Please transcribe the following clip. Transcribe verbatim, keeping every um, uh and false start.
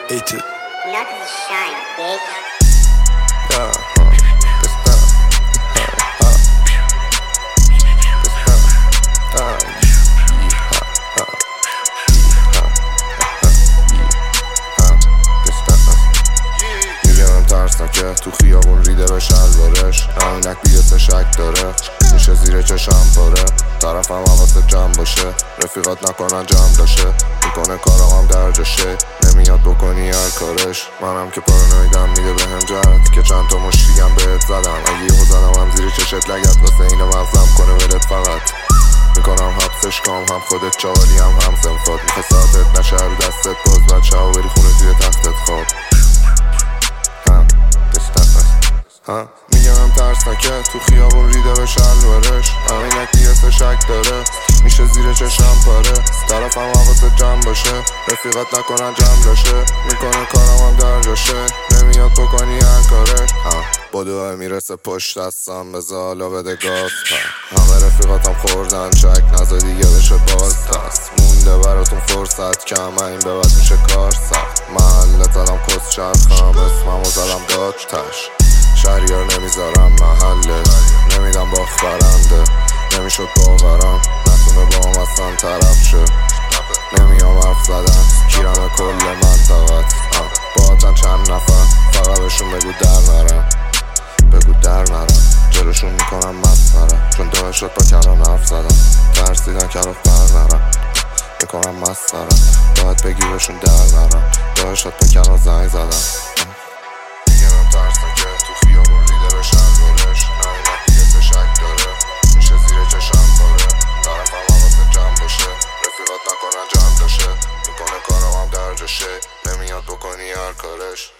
Eat it. Nothing to shine, bitch. Yeah, huh. That's that. Ha, ha. That's that. Ah, yee, ha, ha. Yee, ha, ha, yee, ha. That's that. میگم ترسناکه تو خیابون ریده به شلوارش، عینک بیه شک داره، میشه زیر چشم پاره، طرفم حواست جمع باشه، رفیقات نکنن جمع داشه، میکنه کارم هم در جاشه، نمیاد بکنی هر کارش. منم که پارانویدم میده به هم جهت که چند تا مشتیگم بهت زدم، اگه یهو زدم هم زیر چشت لگت واسه اینو مغزم کنه ولت فقط میکنم حبسش کام، هم خودت چاقالی هم هم سنفات، میخواه ساعتت نشه رو دستت باز بعد شبا بری خونه توی تختت خواب. ها میگم ترسناکه تو خیابون ریده به شلوارش، عینک بیه شک داره، میشه زیر چشم پاره، طرفم حواست جمع باشه، رفیقات نکنن جمع داشه، میکنه کارم هم در جاشه، نمیاد بکنی هر کارش. ها بدوه میرسه پشت دستم بذار حالا بده گاز، همه رفیقاتم خوردن چک نزا دیگه بشه باز دست، مونده براتون فرصت کم این به بعد میشه کار سخت، محلت زدم کس چرخم اسممو زدم داد تش، شهریار نمیذارم محله، نمیدم باخت برنده، نمیشد باورم نتونه با هم اصلا طرف شه، نمیام حرف زدن کیرم کل منطقت، باهاتن چند نفر فقط بهشون بگو در نرم، بگو در نرم، جلوشون میکنم مسخره، چون داره شد با کنان حرف زدم، ترسیدن که رفت بر نرم، میکنم مسخره، باید بگی بهشون در نرم، داره شد با کنان زنگ زدم. میگم ترسناکه تو خیابون ریده به شلوارش، عینک بیه شک داره، میشه زیر چشم پاره، طرفم حواست جمع باشه، رفیقات نکنن جمع داشه، میکنه کارم هم در جاشه، نمیاد بکنی هر کارش.